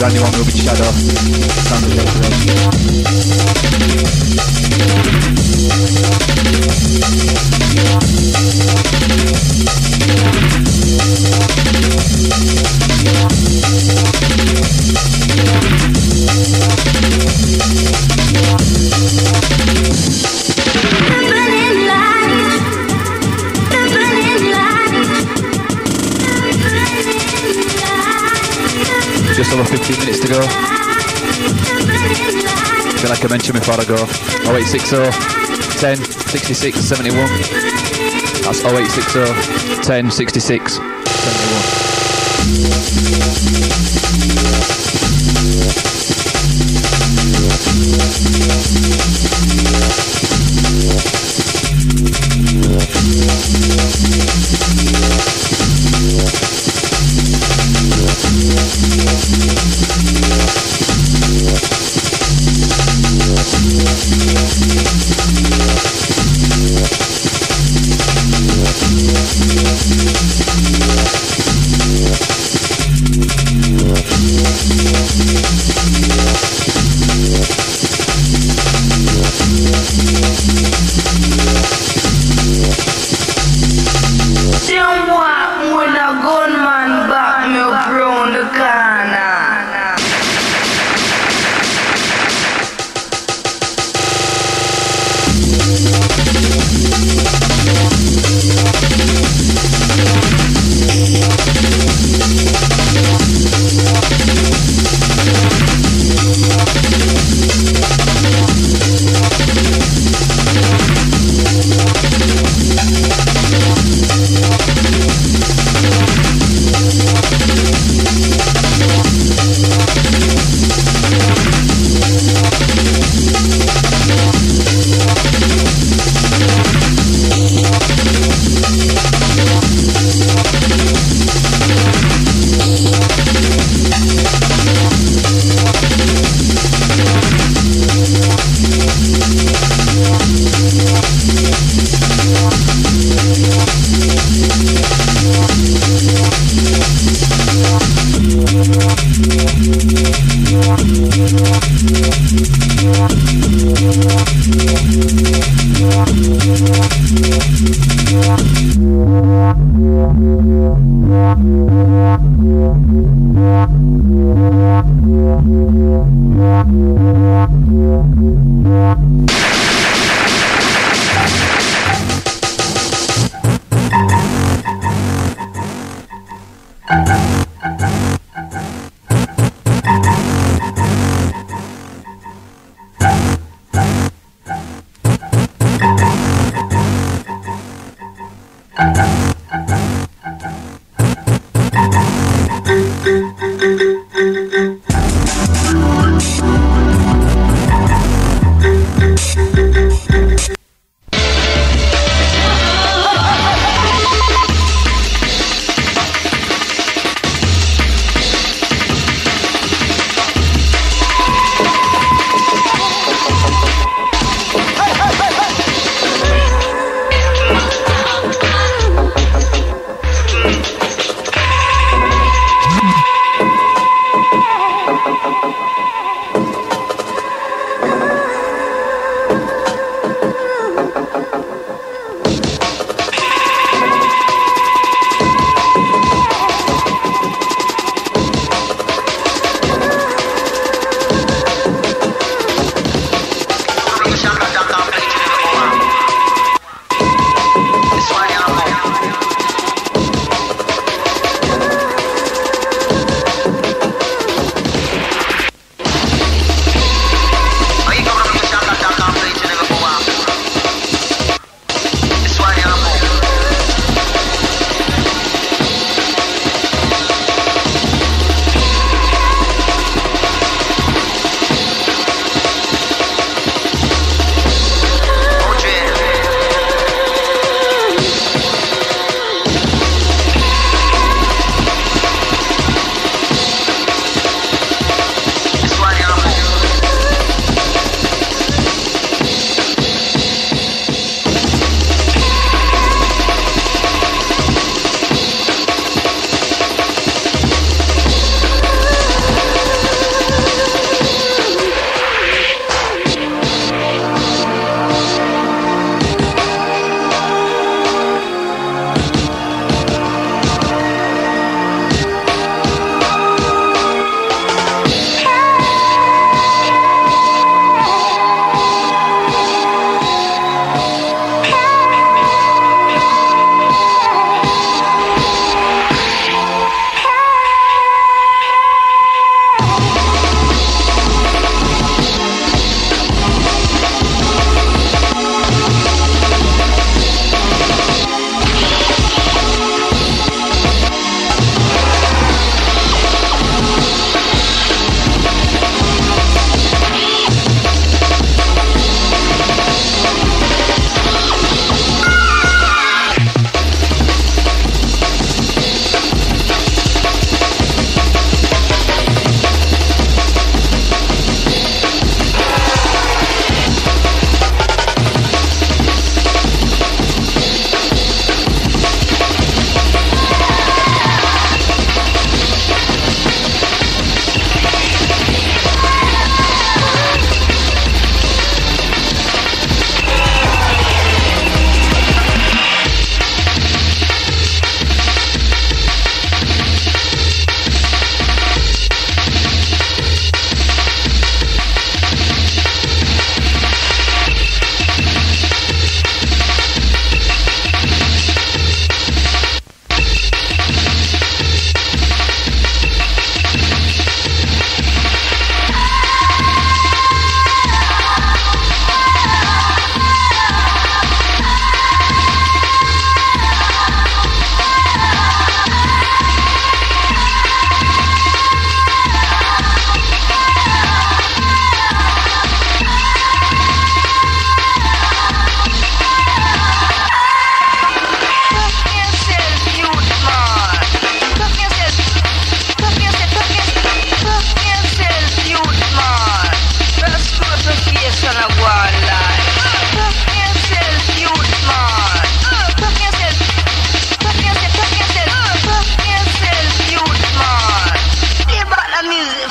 Brand new one will be Shadow. Sound of just over 15 minutes to go. Feel like I mentioned before I go. 0860 10 66 71. That's 0860 10 66 71.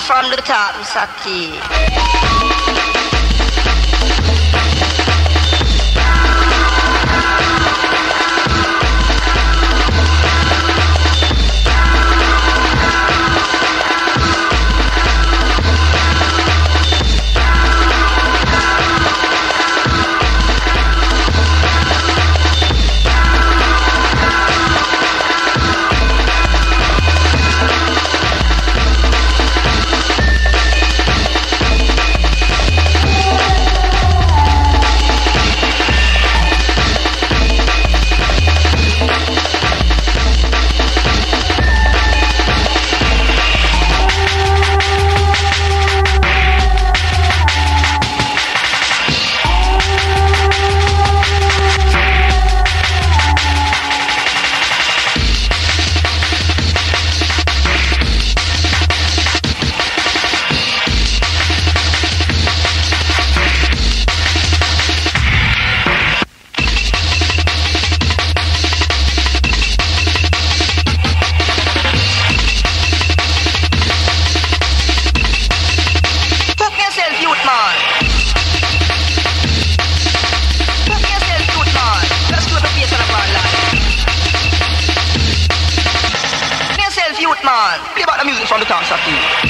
from the top, Saki. From the top, Saki.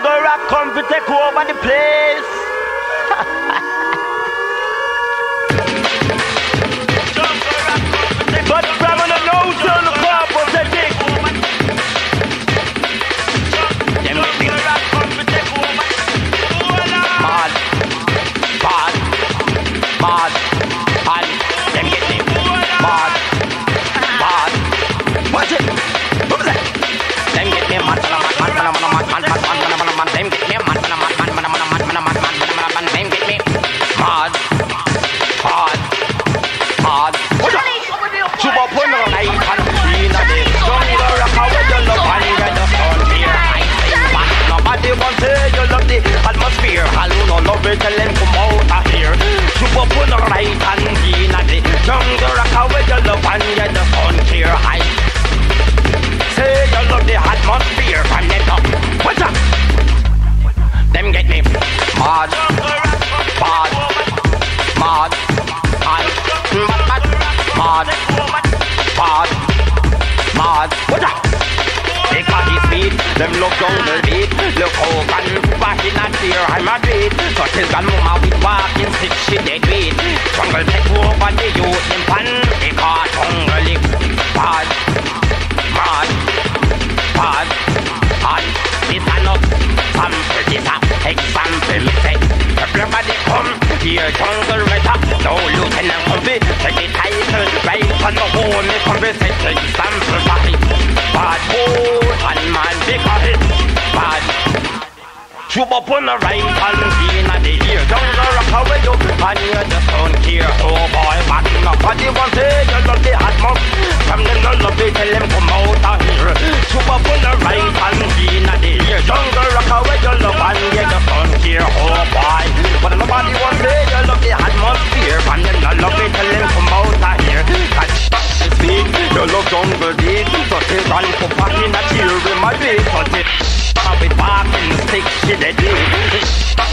Jungle Rock come to take over the place. But from the nose on the club was a dick. Them Jungle Rock come to take over. Mad, bad, mad, and them get me. Mad, bad. What's it? What was that? Them get me mad, them get me mad, them get me mad, hard, hard. Chuba put no light on the screen of the jungle rock away you love and you just don't hear. I say what nobody wants to you love the atmosphere. All who no love it tell them come out of here. Chuba put no light on the screen of the jungle rock away you love and you just don't care. I say you love the atmosphere from the top. What's up? Them get me mad, bad, mad, and mad, bad, mad. What's up? Because his feet, them look jungle beat. Look how can back in a tear I'm a beat. So his grandmama with walking sick she dead beat. Jungle take over the youth in pan. Because jungle is bad, mad, bad, and this a not sample, this a example. Me say everybody come here, jungle reta. No lieutenant comfy, take the title right on the home. Me come be set example for it. Bad boy and man because it's bad. Shoot up on the right hand scene of the ear. Jungle rock away you and you just don't care. Oh boy, back nobody wants it. You love the hot mouth. From them no love it, tell them come out of here. Shoot up on the right hand scene of the ear. Jungle rock away you love and you just don't care. Oh boy, but nobody wants it. You love the atmosphere. From them no love it, tell them come out of here. Speak, you love jungle deep. So take on for fucking a tear in my face. So take I'll be barking stick shit at me.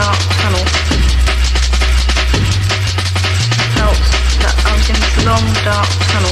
dark tunnel. Felt that I was in this long dark tunnel.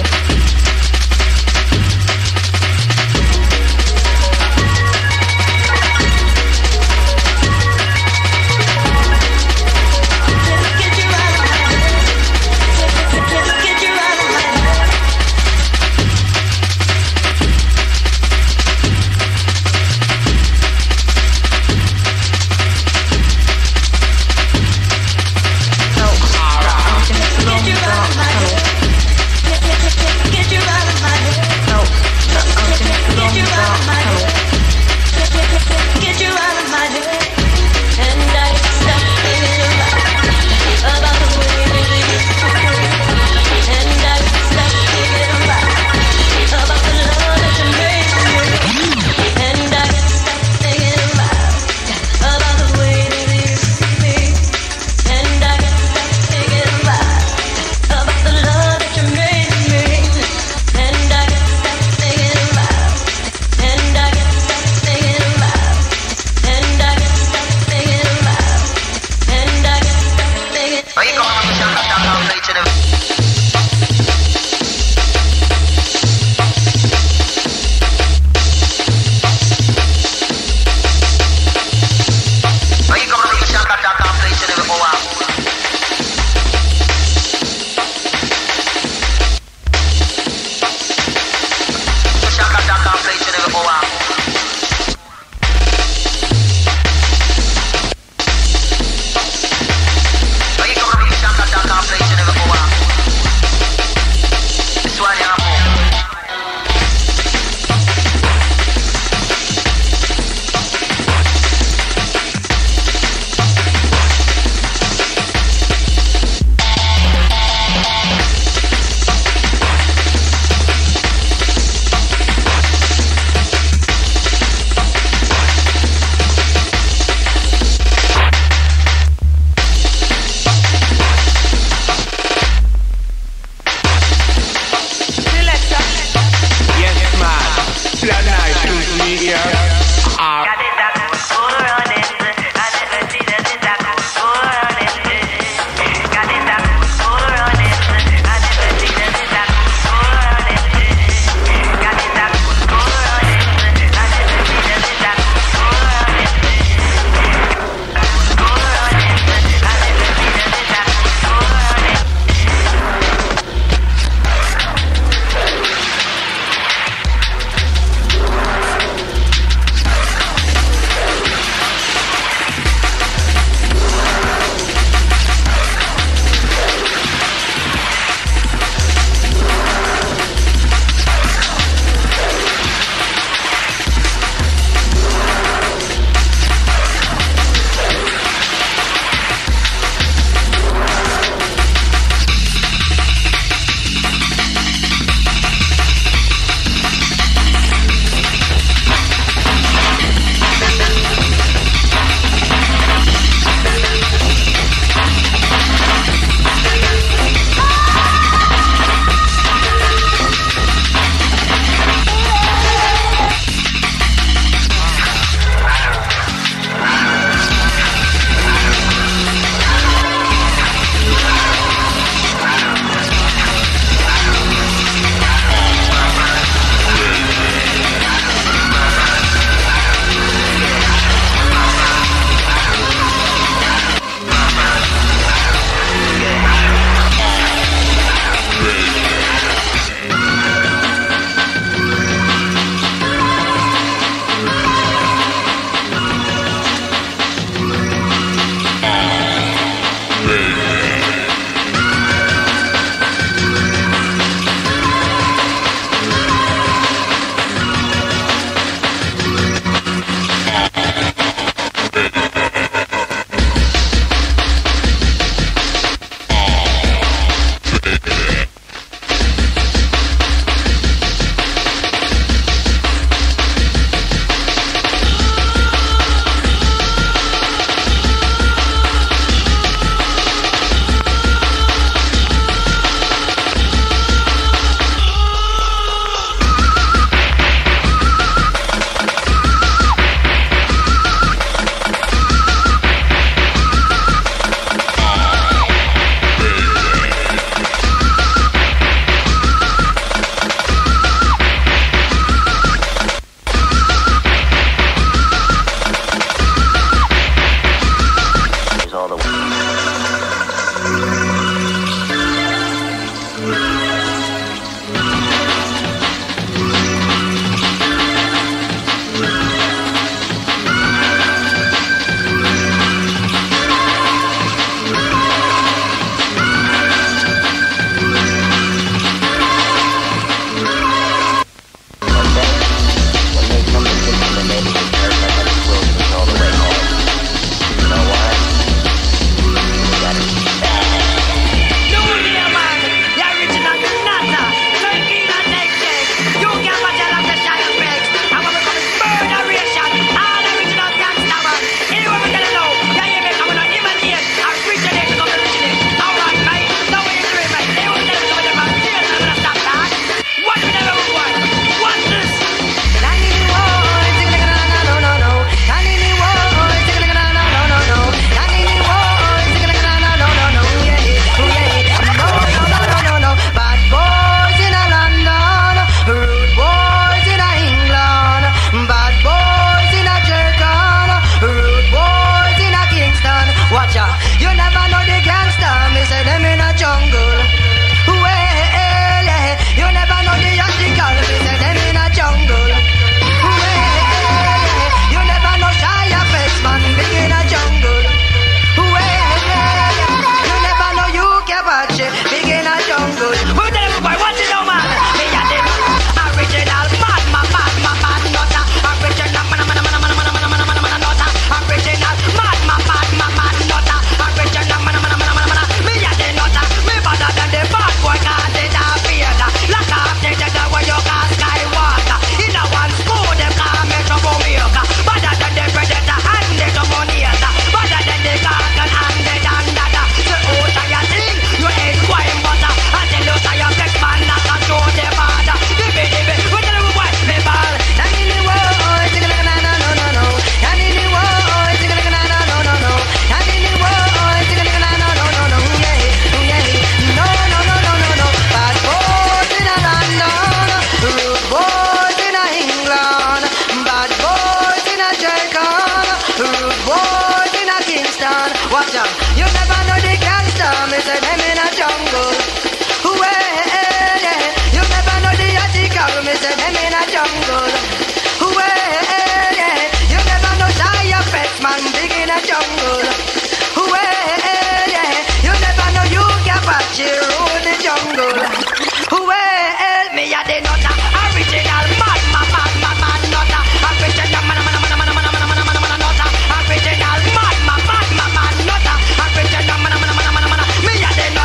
Watch out, you never know the gangster, me say them in a jungle. Well, yeah, you never know the article, me say them in a jungle. Well, yeah, you never know Shia Pets, man, big in a jungle. Well, yeah, you never know you get Apache rule the jungle. Well, me a the nutter, original man, nutter, original man, nutter, original man, nutter, original man, me a the nutter.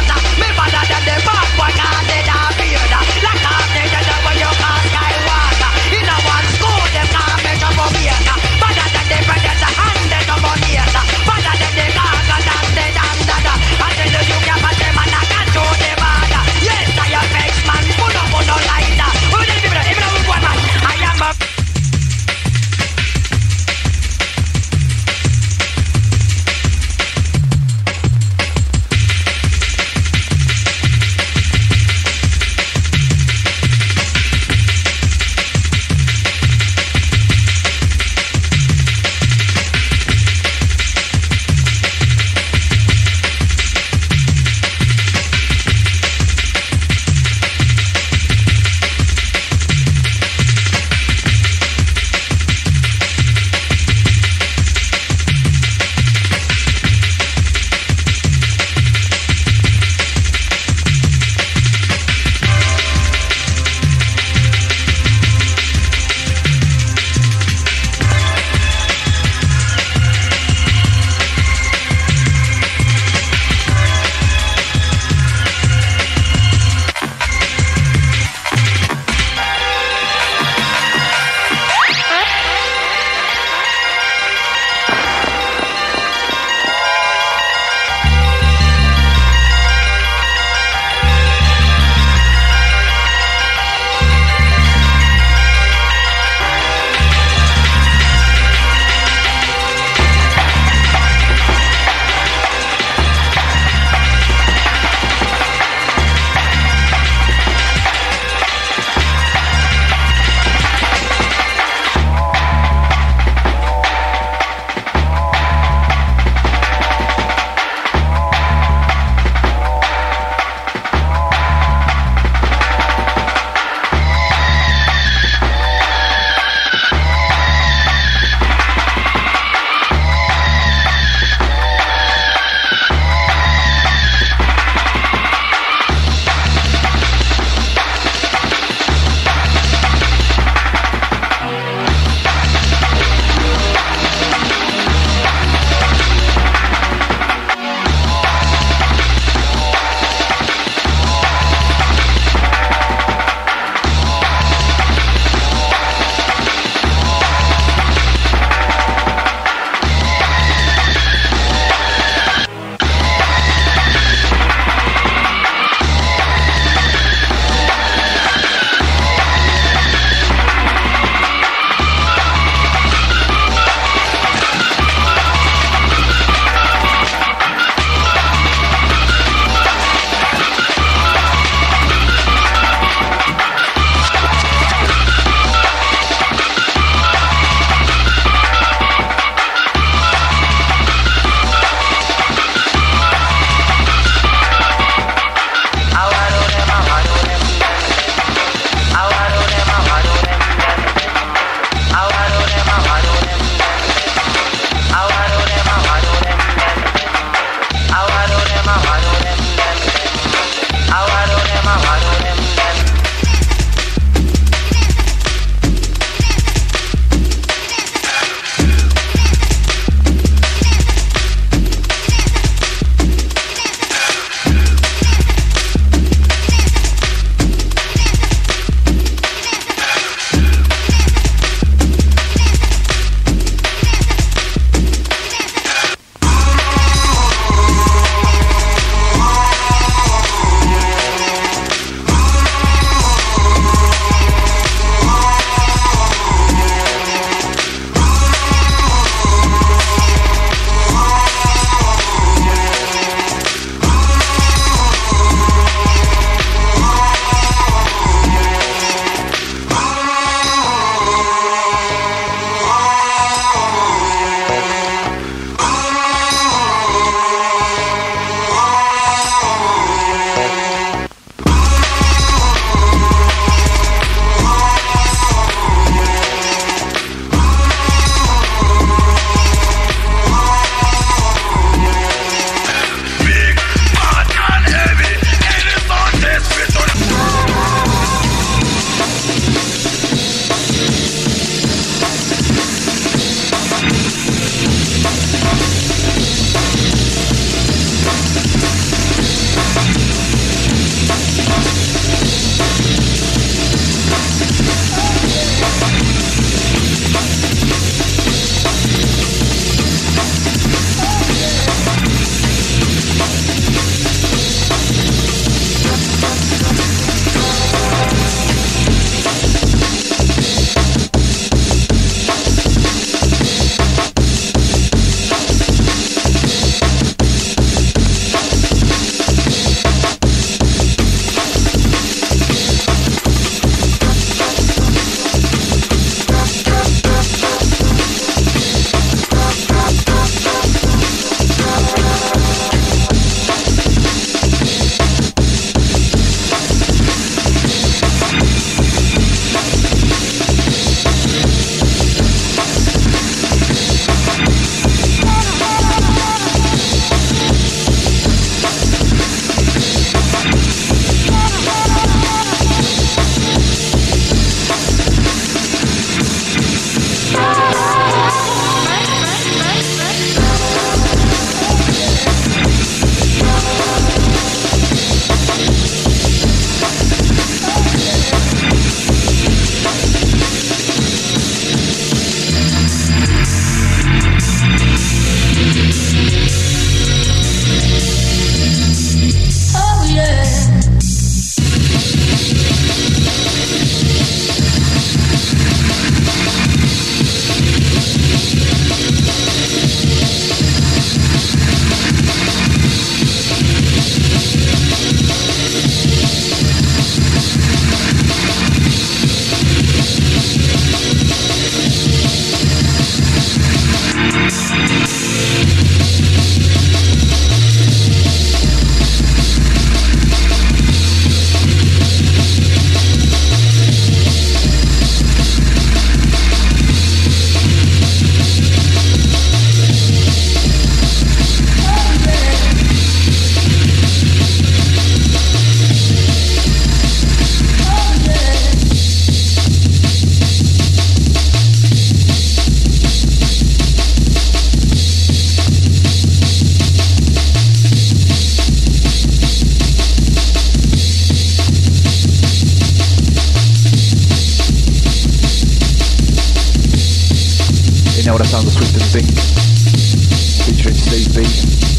sounds of Swift and Zinc, featuring Steve B.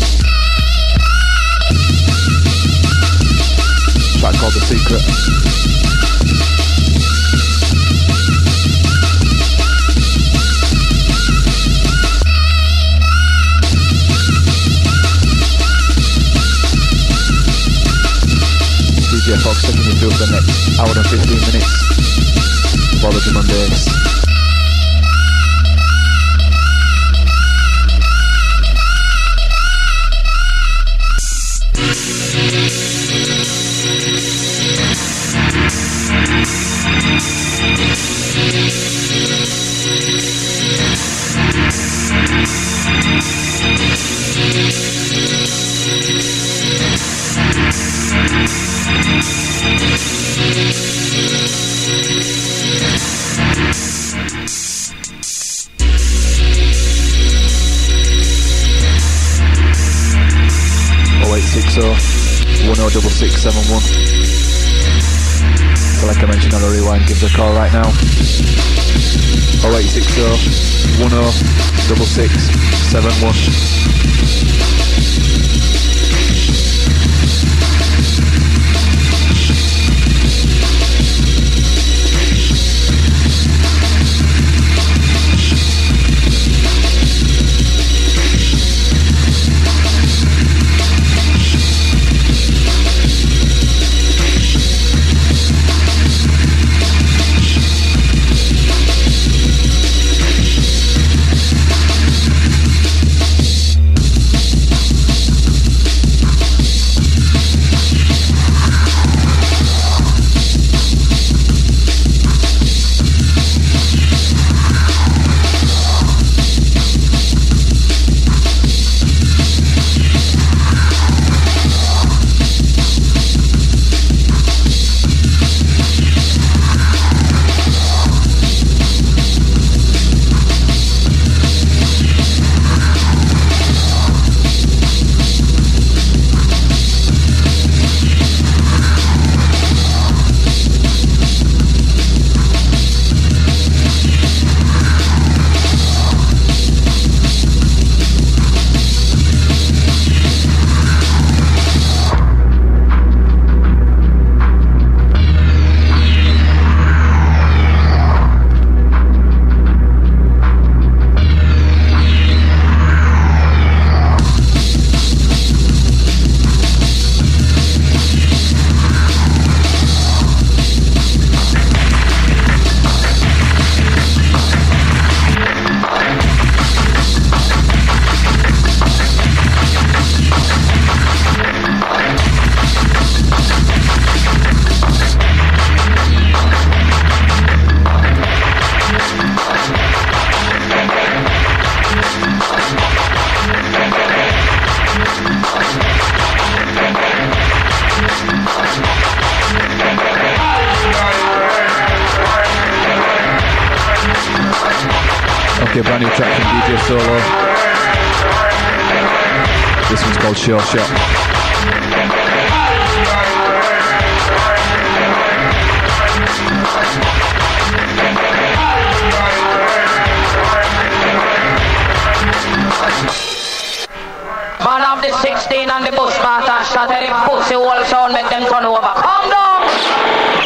Track called The Secret. DJ Fox taking you through for the next hour and 15 minutes for the drum and bass. So like I mentioned on the rewind, give us a call right now. 0860 106671. Okay, a brand new track from DJ Solo. This one's called Sure Shot. Man of the 16 and the bus master shot at the pussy wall sound, make them turn over. Calm down!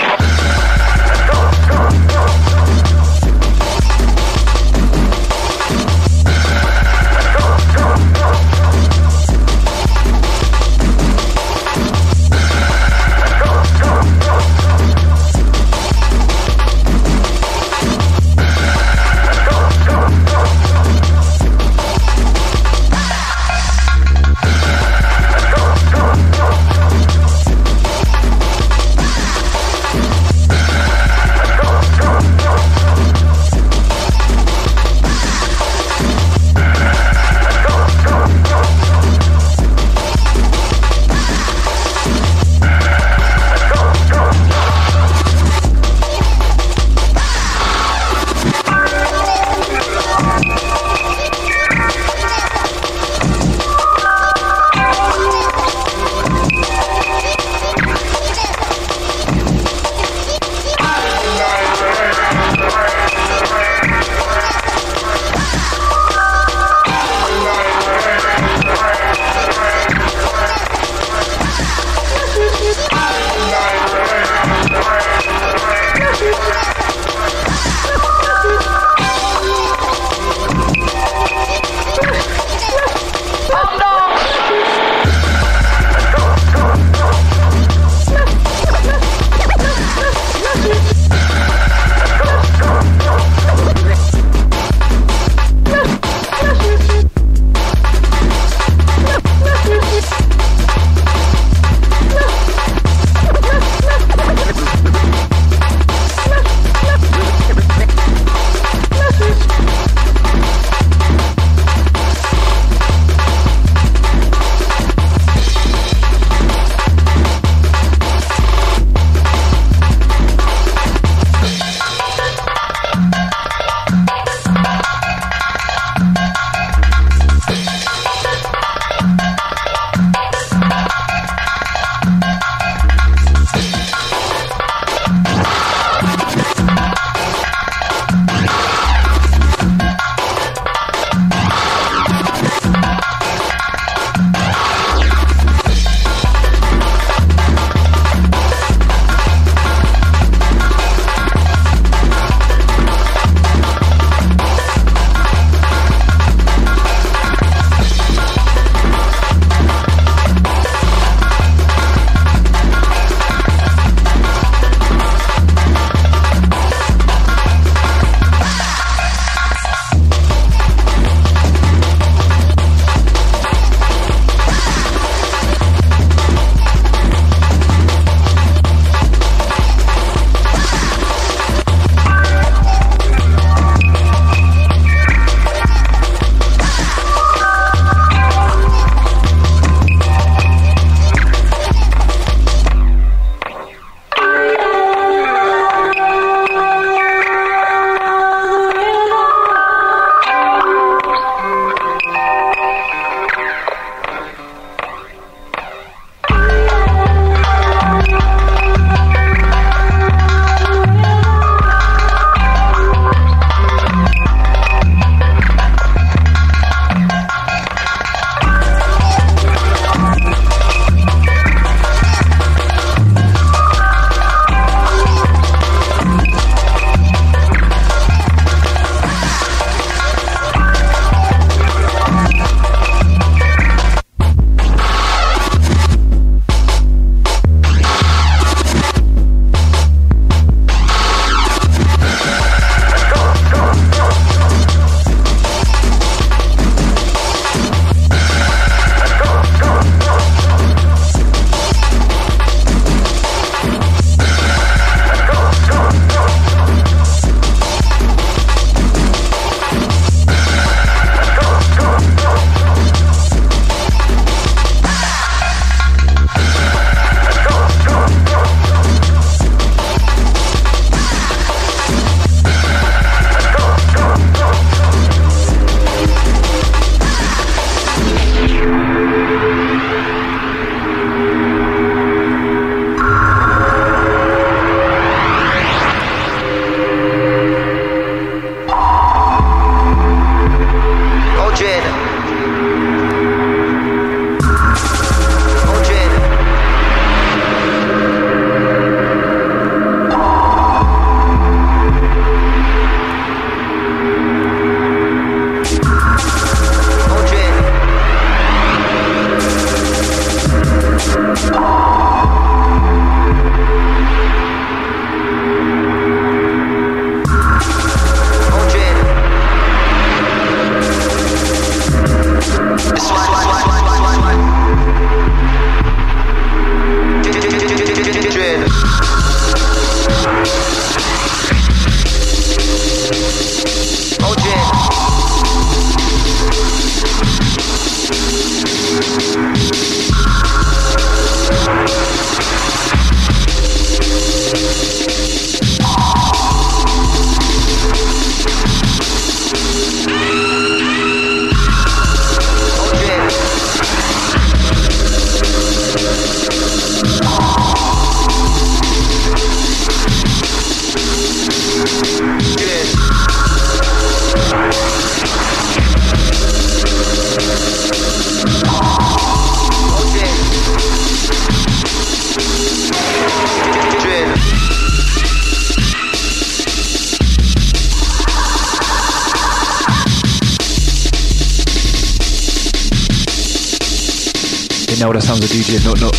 You know the sounds of DJ Nut Nut.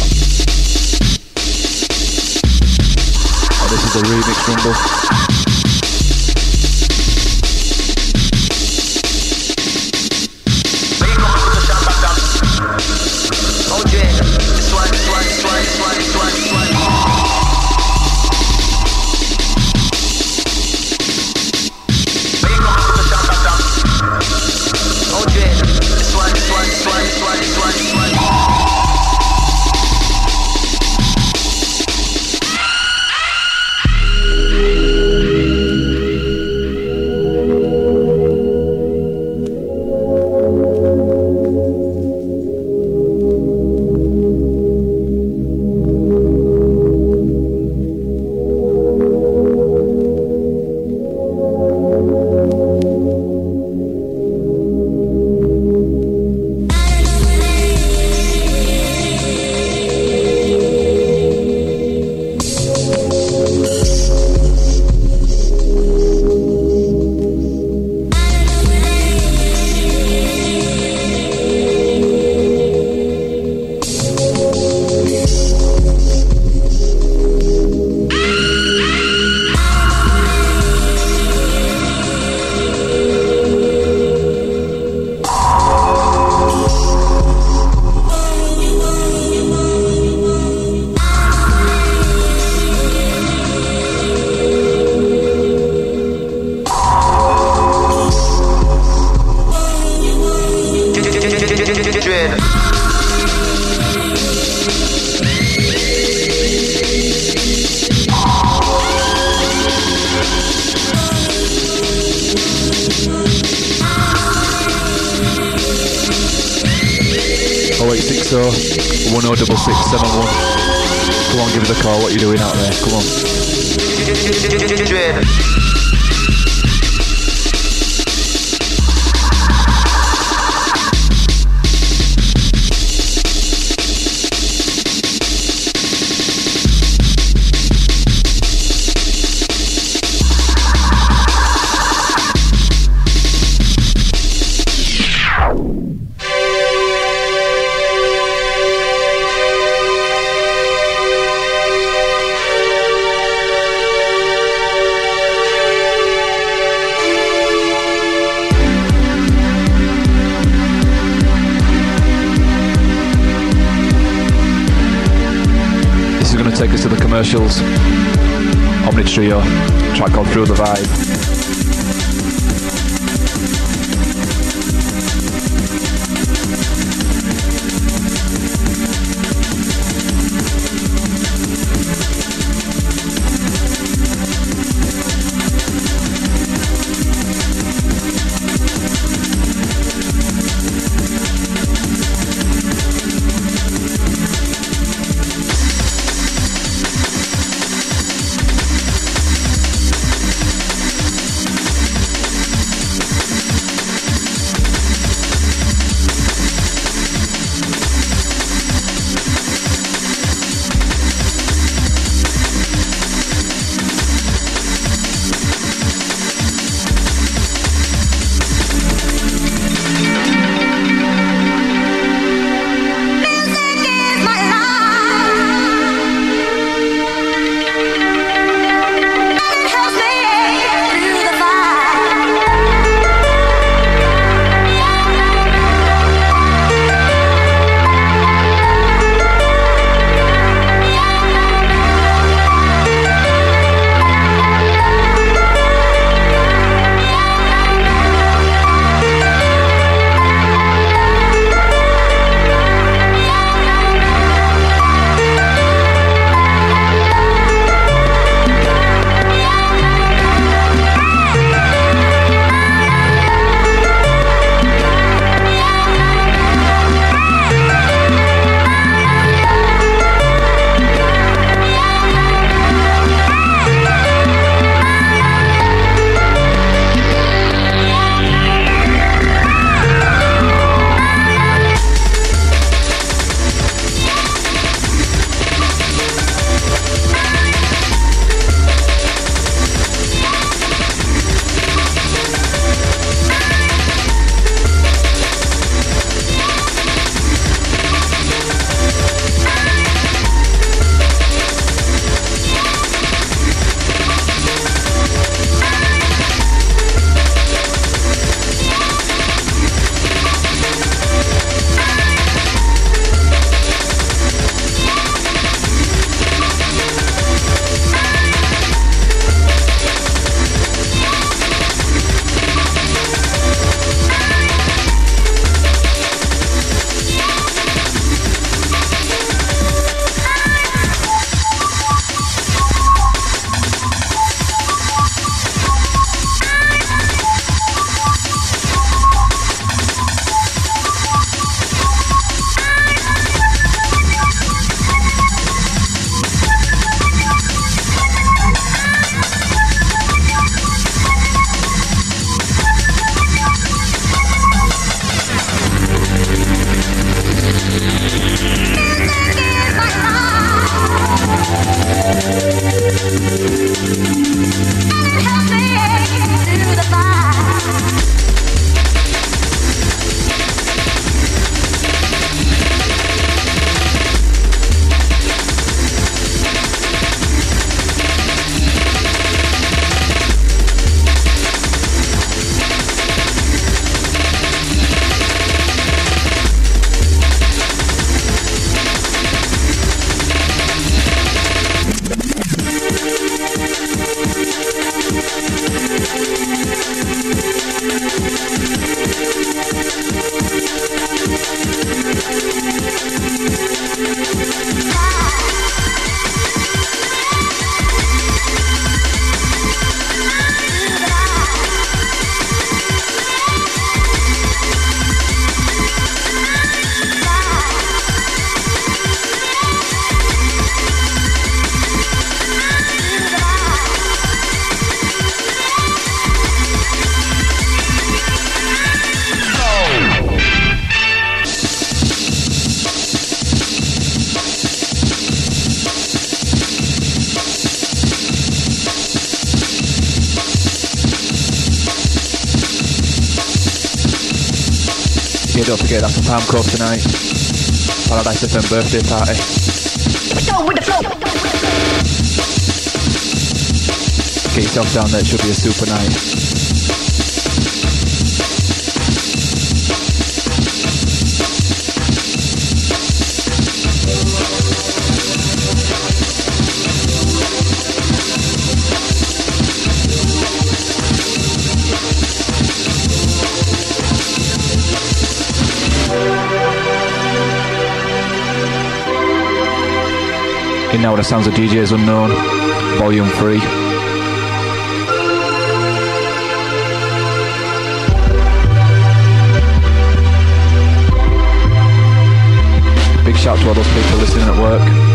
Oh, this is the remix rumble. Come on, give us a call. What are you doing out there? Come on. Take us to the commercials. Omni Trio, track called Through the Vibe. Yeah, don't forget that's a Palm Cove tonight. Paradise FM birthday party. Go with the flow. Get yourself down there, it should be a super night. In now with the sounds of DJs Unknown, Volume 3. Big shout to all those people listening at work.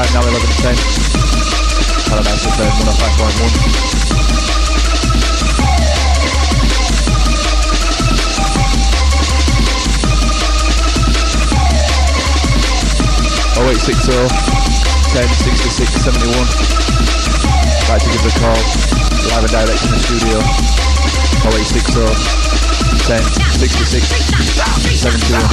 time now, 11:10. Paradise FM 105.1. Oh 860 10 66 71. Like to give the call live and direct in the studio. 0860 10 66 71.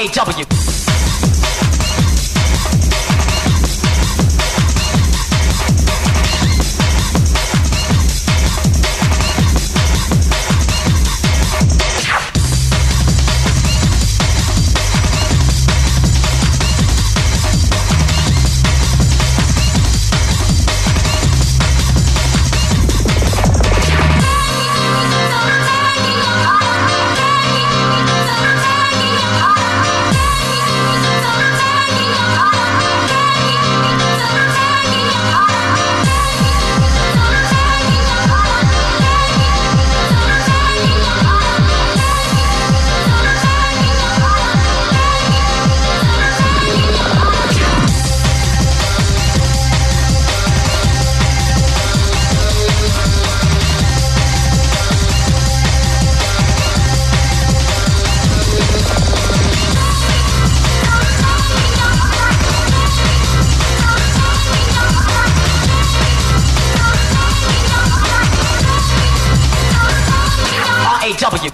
R-A-W. R-A-W.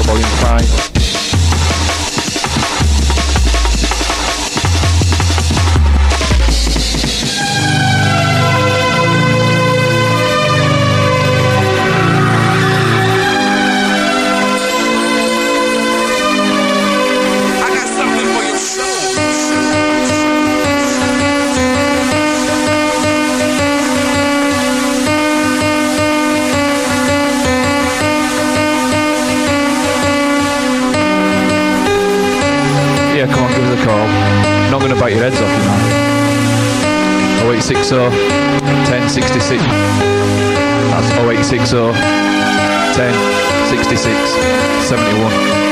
Volume 5. Come on, give us a call. I'm not going to bite your heads off, you know. 0860 1066. That's 0860 1066 71.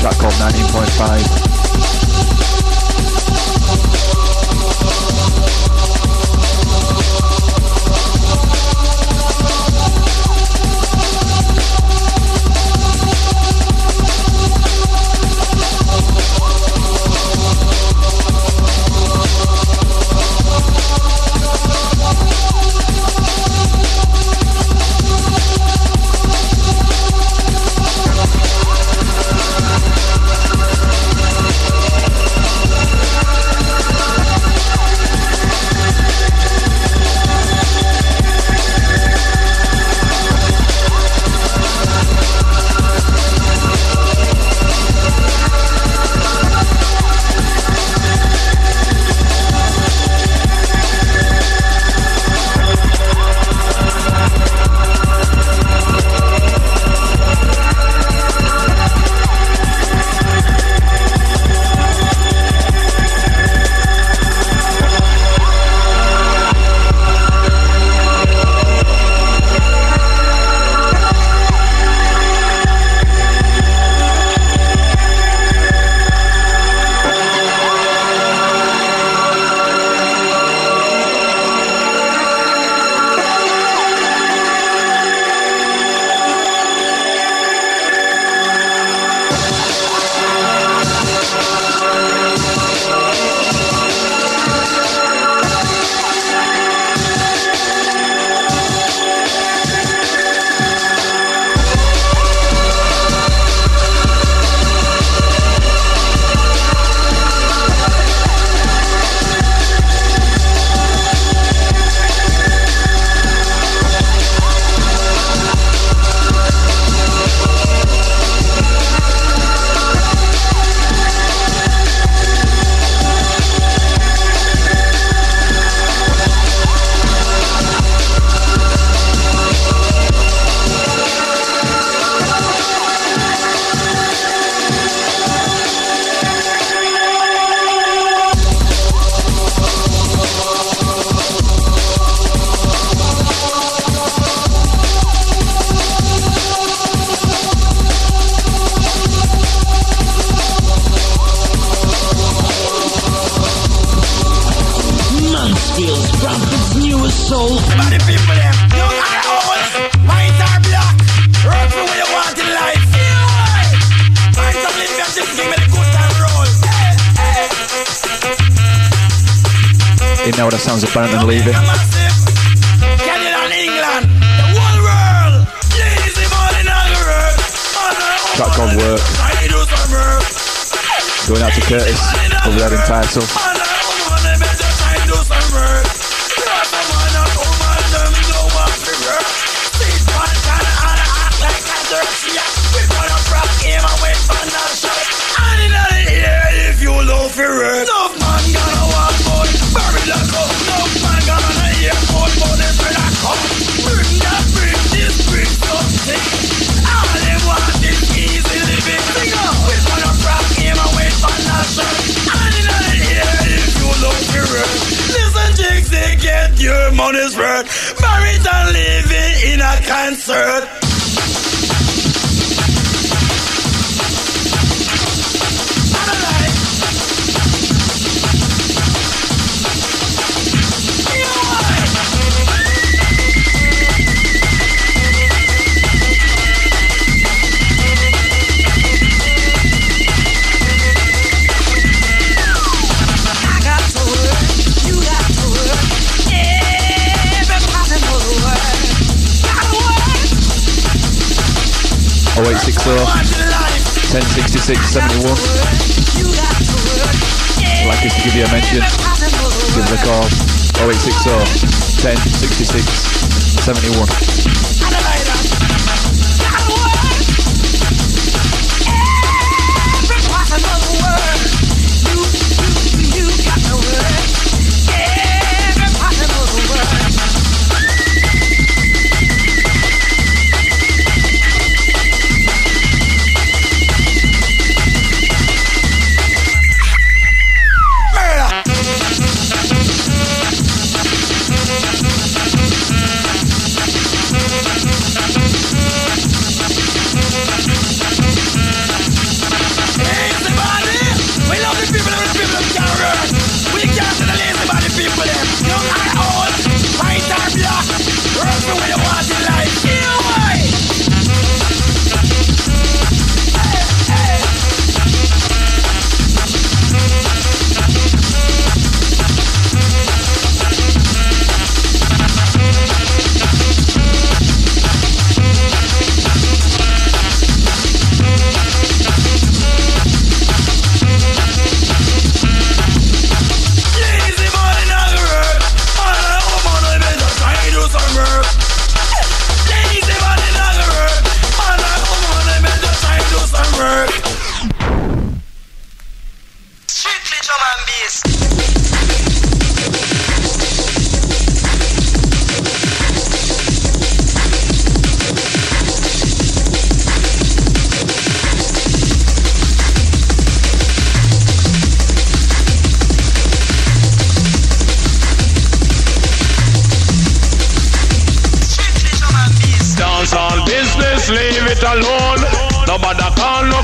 track called 19.5. Now the sounds of Brandon Levy. Track called Work. Going out to Curtis over there in Title. Your money's worth, married and living in a concert. I got to work, you got to work. Everybody knows the word. Gotta work. 0860 1066 71. I'd like us to give you a mention. Give us a call. 0860 1066 71.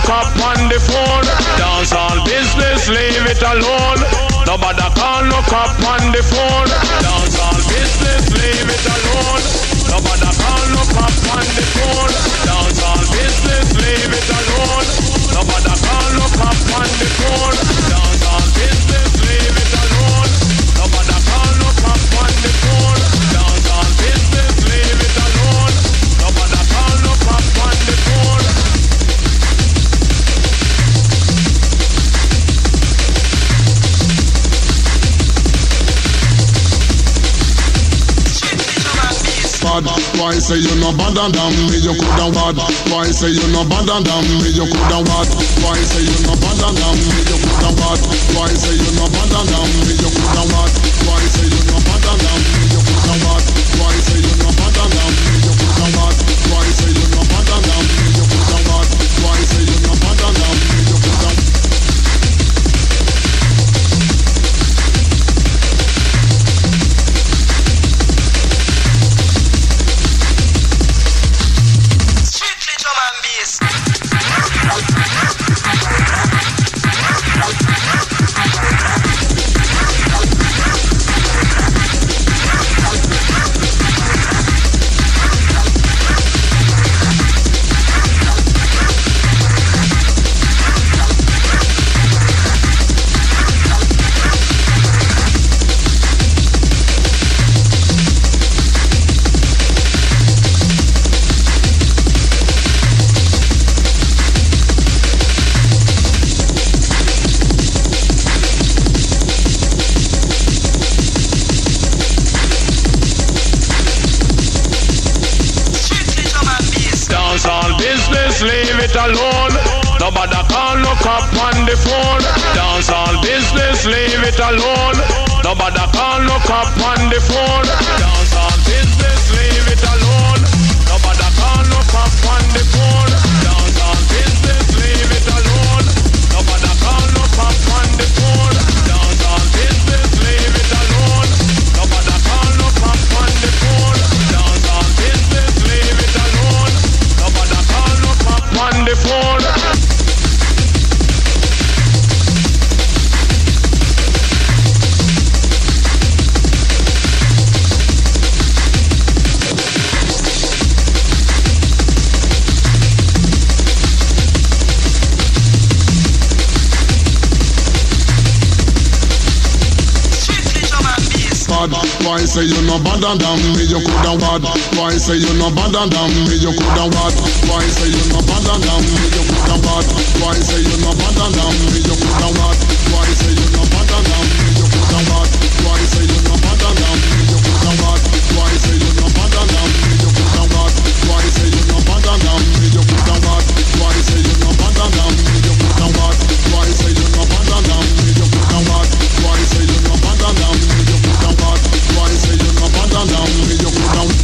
look up on the phone. Dance all business, leave it alone. Nobody can look up on the phone. Dance all business, leave it alone. Nobody can look up on the phone. Dance all business, leave it alone. Nobody can look up on the phone. Dance all business, leave it alone. Nobody can look up on the phone. Dance all business, leave it alone. Nobody can look up on the phone. Bad. Why say you no bad and me you coulda bad? Why say you no bad and me you coulda bad? Why say you no bad and me you coulda bad? Why say you no bad and me you coulda bad? Why say you no bad and me you coulda bad? Why say you no bad and me you coulda bad? Why say you no bad and me you coulda bad? Why say you no bad and me you coulda bad? Leave it alone. Nobody can look up on the phone. Dance all business, leave it alone. Nobody can look up on the phone. Dance all business, leave it alone. Nobody can look up on the phone. Dance all business, leave it alone. Nobody can look up on the phone. Dance all business, leave it alone. Nobody can look up on the phone. Dance all business, leave it alone. Nobody can look up on the phone. Why say you no bad and me you coulda bad? Why say you no bad and me you coulda bad? Why say you no bad and me you coulda bad? Why say you no bad and me you coulda bad? Why say you no bad and me you coulda bad? Why say you no bad and me you coulda bad? Why say you no bad and me you coulda bad? Why say you no bad and me you coulda bad? Why say you no bad and me you coulda bad? Why say you no bad and me you coulda bad? Why say you no bad and me you coulda bad? Why say you no bad and me you coulda bad?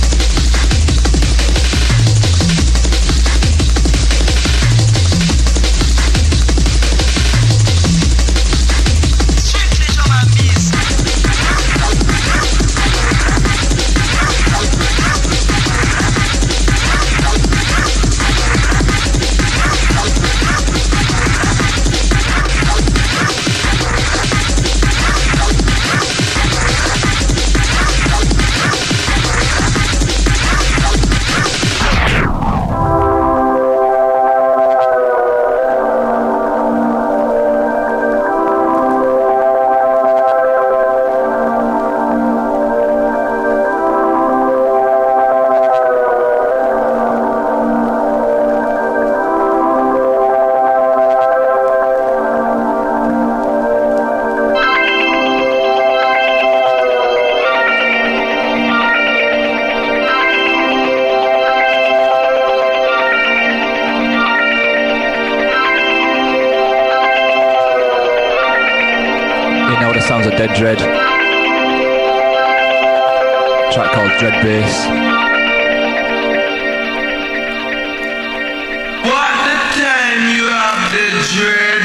Dead Dread. Track called Dread Bass. What the time you have the dread?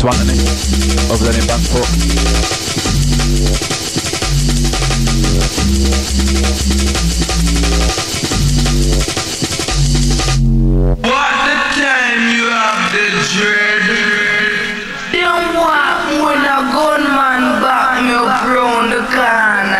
to Anthony over there in Bankport. What the time you have the dread? Don't walk when a gunman back me up round the corner.